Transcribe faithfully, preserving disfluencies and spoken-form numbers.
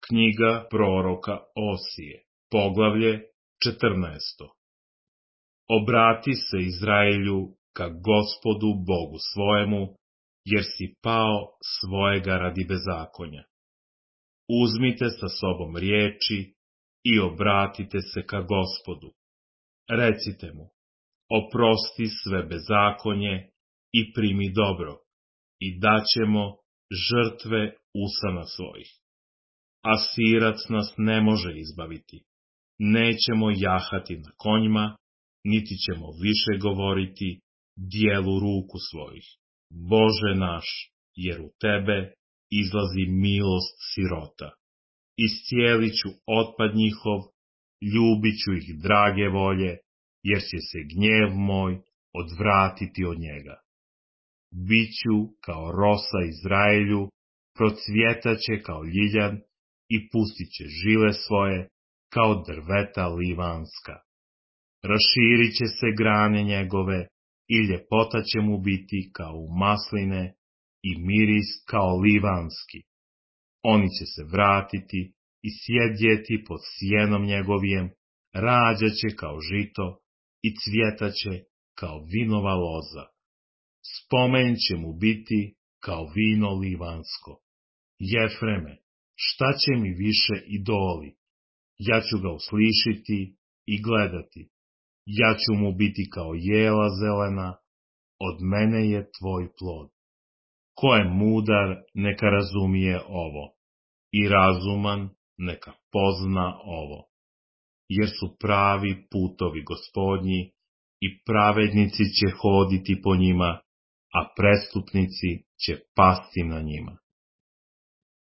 Knjiga proroka Osije, poglavlje četrnaesto. Obrati se, Izraelju, ka Gospodu Bogu svojemu, jer si pao svojega radi bezakonja. Uzmite sa sobom riječi i obratite se ka Gospodu. Recite mu, oprosti sve bezakonje i primi dobro, i daćemo žrtve usana svojih. Asirac nas ne može izbaviti. Nećemo jahati na konjima, niti ćemo više govoriti dijelu ruku svojih. Bože naš, jer u tebe izlazi milost sirota. Iscijelit ću otpad njihov, ljubit ću ih drage volje, jer će se gnjev moj odvratiti od njega. Biću kao rosa Izraelju, procvjetaće kao ljiljan i pustit će žile svoje kao drveta livanska. Raširit će se grane njegove i ljepota će mu biti kao u masline i miris kao livanski. Oni će se vratiti i sjedjeti pod sjenom njegovijem, rađaće kao žito i cvjetaće kao vinova loza. Spomen će mu biti kao vino livansko. Jefreme, šta će mi više idoli? Ja ću ga uslišiti i gledati. Ja ću mu biti kao jela zelena, od mene je tvoj plod. Ko je mudar, neka razumije ovo, i razuman, neka pozna ovo. Jer su pravi putovi Gospodnji, i pravednici će hoditi po njima, a prestupnici će pasti na njima.